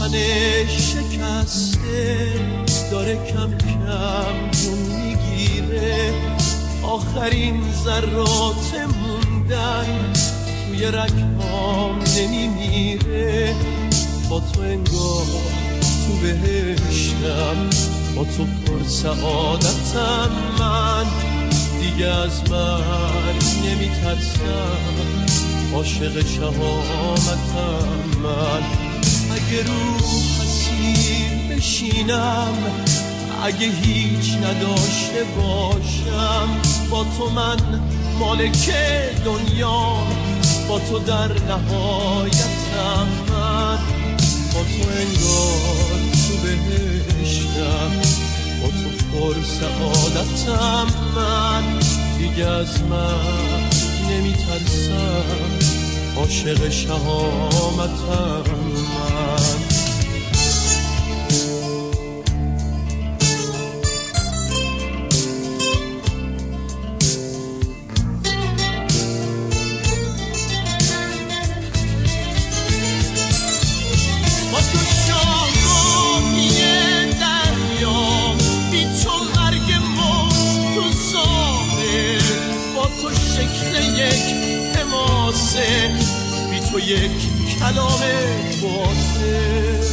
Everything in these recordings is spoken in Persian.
تن شکسته داره کم کم جون میگیره، آخرین ذرات موندن توی رگهام نمیمیره. با تو انگار تو بهشتم، با تو پر سعادتم، من دیگه از مرگ نمیترسم، عاشق شهامتم. من اگه رو حسیر بشینم، اگه هیچ نداشته باشم، با تو من مالک دنیا، با تو در نهایتم. من با تو انگار تو بهشتم، با تو پر سعادتم. من دیگه از من نمیترسم، عاشق شهامتم. من بی تو یک کلام باطل،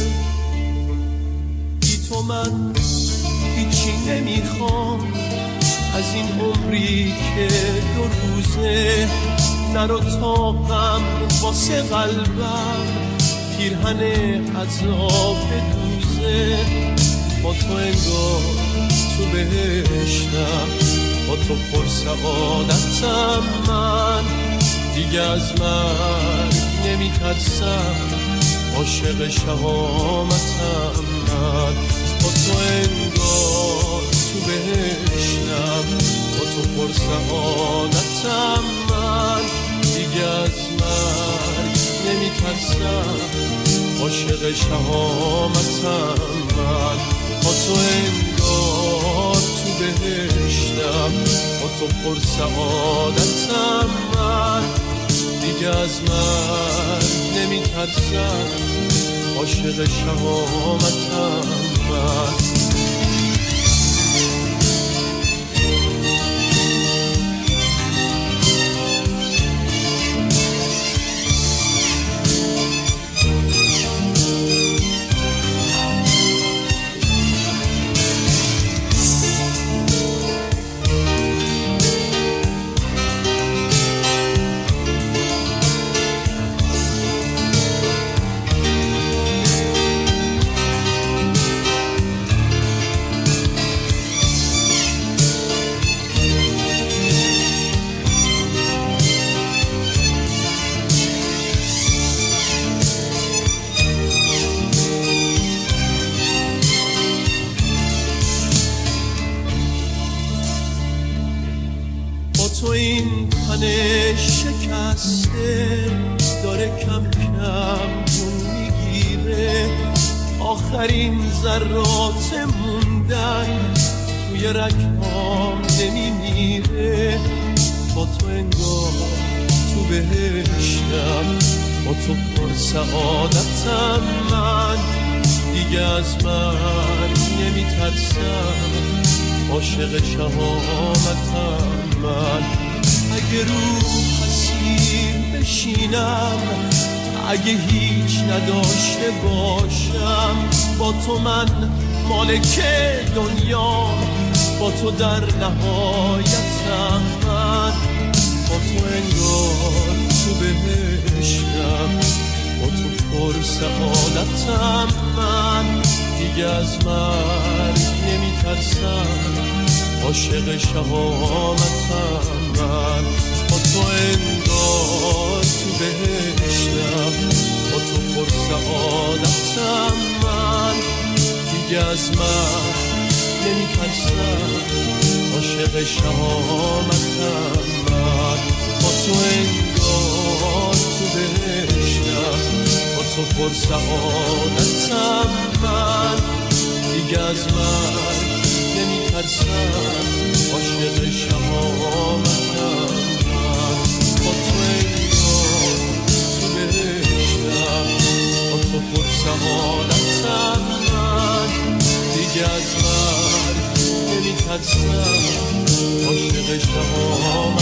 بی تو من هیچی نمیخوام از این عمری که 2 روزه. نرو تا غم واسه قلبم پیرهن عذاب بدوزه. با تو انگار تو بهشتم، با تو پر سعادتم. من دیگه از مرگ نمیترسم، عاشق شهامتم. من با تو انگار تو بهشتم، با تو پر سعادتم. من دیگه از مرگ نمیترسم، عاشق شهامتم. من با تو انگار تو بهشتم، با تو پر سعادتم. من دیگه از مرگ نمیترسم، عاشق شهامتم. من تو این تن شکسته داره کم کم جون میگیره، آخرین ذرات موندن توی رگهام نمیمیره. با تو انگار تو بهشتم، با تو پر سعادتم. من دیگه از مرگ نمیترسم، عاشق شهامتم. من اگه رو حسیر بشینم، اگه هیچ نداشته باشم، با تو من مالک دنیا، با تو در نهایتم. من با تو انگار تو بهشتم، با تو پر سعادتم. من دیگه از مرگ نمیترسم، عاشق شهامتم. من با تو انگار تو بهشتم، با تو پر سعادتم. من دیگه از مرگ نمیترسم، عاشق شهامتم. من با تو انگار تو بهشتم، با تو پر سعادتم. من دیگه از مرگ نمیترسم، عاشق شهامتم. من با تو انگار تو بهشتم، با تو پر سعادتم. نمیترسم من دیگه از مرگ نمیترسم عاشق شما